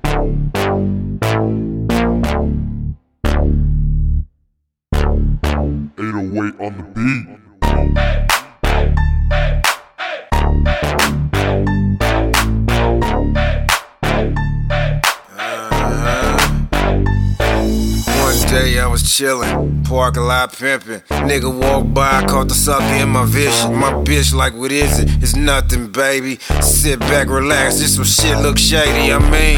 808 on the beat. One day I was chillin', parking lot pimpin'. Nigga walked by, caught the sucker in my vision. My bitch like, what is it? It's nothing, baby. Sit back, relax, this some shit look shady.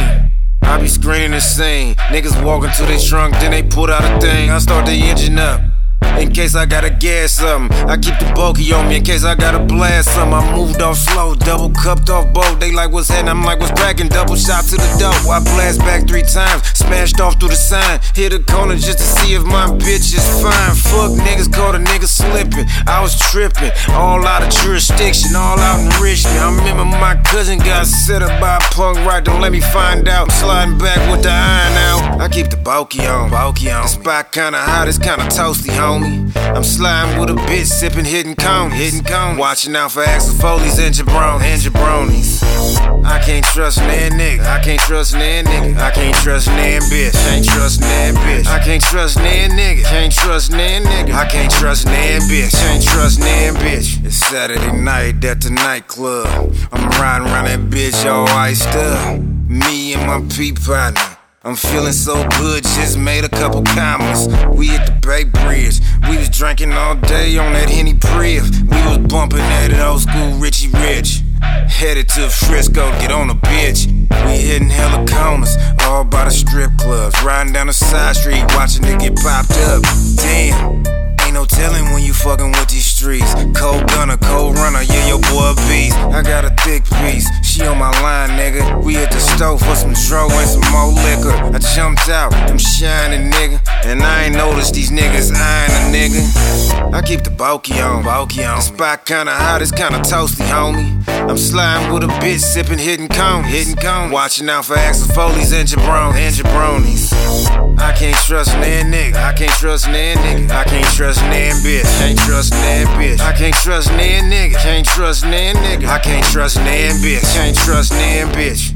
I be screening the scene. Niggas walking to their trunk, then they put out a thing. I start the engine up, in case I gotta gas something. I keep the bulky on me in case I gotta blast something. I moved off slow, double cupped off both. They like, what's happening? I'm like, what's cracking? Double shot to the dope. I blast back 3 times, smashed off through the sign. Hit a corner just to see if my bitch is fine. Fuck niggas, caught a nigga slipping. I was tripping, all out of jurisdiction, all out in Richmond. I remember my cousin got set up by a punk right. Don't let me find out. I'm sliding back with the iron out. I keep the bulky on. The spot kinda hot, it's kinda toasty, homie. I'm sliding with a bitch, sipping hidden cone. Watching out for Axel Foley's and jabronis. I can't trust nan nigga. I can't trust nan nigga. I can't trust nan bitch. Can't trust nan bitch. I can't trust nan nigga. Can't trust nan nigga. I can't trust nan bitch. Can't trust nan bitch. It's Saturday night at the nightclub. I'm riding around that bitch all iced up. Me and my pea partner. I'm feeling so good, just made a couple commas. We hit the Bay Bridge, we was drinking all day on that Henny Priv. We was bumping that old school Richie Rich. Headed to Frisco to get on a bitch. We hitting hella corners, all by the strip clubs. Riding down the side street, watching it get popped up. Damn, ain't no telling when you fucking with these streets. Cold gunner, cold runner, yeah, your boy a beast. I got a thick piece, she on my line, nigga. We at the stove for some dro and some more liquor. I jumped out, I'm shining, nigga. And I ain't noticed these niggas eyeing a nigga. I keep the bulky on. The spot kinda hot, it's kinda toasty, homie. I'm sliding with a bitch, sipping hidden cone. Watching out for Axel Foley's and jabronis. I can't trust nan nigga. I can't trust nan nigga. I can't trust nan bitch. Can't trust nan bitch. I can't trust nan nigga. Can't trust nan nigga. I can't trust nan bitch. Can't trust nan bitch.